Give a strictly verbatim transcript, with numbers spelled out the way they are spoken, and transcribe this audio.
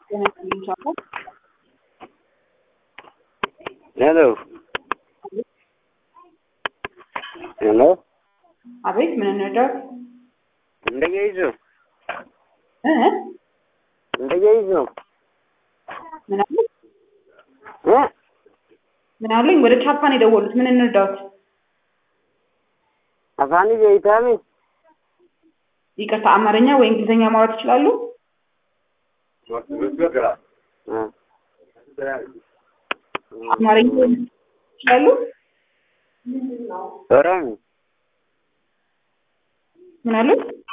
Hello. Hello. አቤት ምን እንርዳው? እንደገይዞ እ እንደገይዞ ምን አለ? እ ምን አለኝ? ወደ ቻፓን የደወሉት ምን እንርዳውት? አፋኒ ዘይታሚ ይቅርታ አማርኛ ወይ እንግሊዘኛ ማውራት ይችላሉ? አማርኛ ይችላሉ? ኦሮሞ ምን አሉት?